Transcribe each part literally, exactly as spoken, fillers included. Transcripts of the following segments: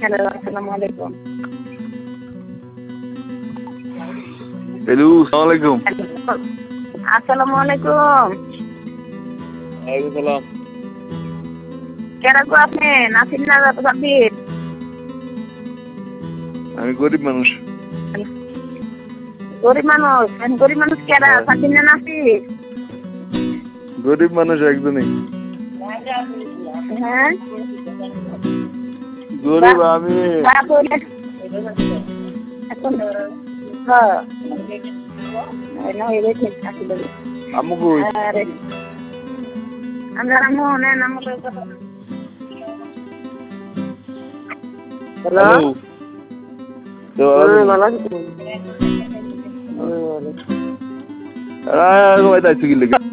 Hello, আসসালামু আলাইকুম। Hello, আসসালামু আলাইকুম। আসসালামু আলাইকুম। ওয়ালাইকুম সালাম। কেডা গো আপনি? নাসির না সাব্বির? আমি গরিব মানুষ। গরিব মানুষ? গরিব মানুষ কেডা? সাব্বির না নাসির? গরিব মানুষ একজনই। হ্যাঁ? গরিব আমি। আম্মু কই? আমরা আম্মু নেন আম্মু হ্যালো। ভালো আছি। আহ কই তাইছি কি লাগি?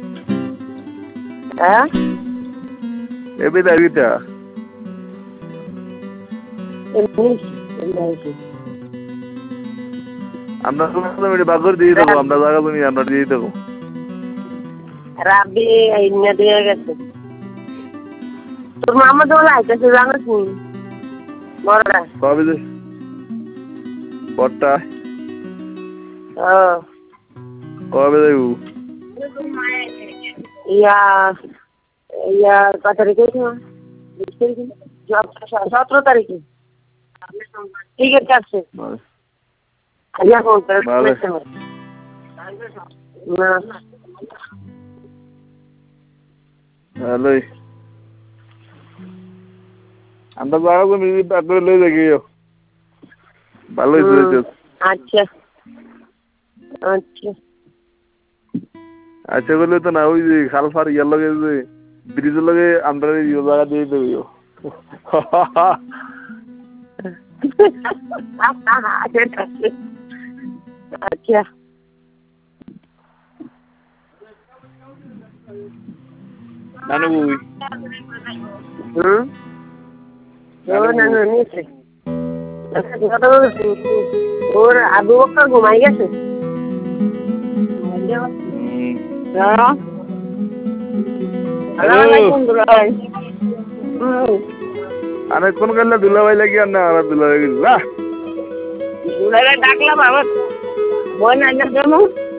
হ্যাঁ? এবি দাইতা। আমরা তো বাগর দিয়ে দেবো, আমরা জায়গা জমি আমরা দিয়ে দেবো। রাব্বি আইনা দিয়ে গেছে। তোর মামা দোলা আইতেছে জানিস নি? বড়রা। কবে যে? কটা? হ্যাঁ। কবে যাইবো? ইয়া ইয়া কত তারিখে? সতেরো তারিখে। ঠিক আছে। আলিয়া ফোন করে না। হ্যালো। আমরা জায়গা জমি বাগর লই যাইও। ভালো হইছে। আচ্ছা। আচ্ছা। আচ্ছা বলে তো না, ওই যে খালফার ইয়ার লগে যে ব্রিজের লগে আমরা ইয়ে জায়গা দিয়ে দেবো। আচ্ছা। নানু বই। হুম? নানু নিয়েছে। ওর আবু বকর ঘুমাই গেছে। আরে কোন গেলে দুলাভাই লাগি আর না আর দুলাভাই গেল না দুলাভাই ডাকলাম আমার বোন আইনার জন্য।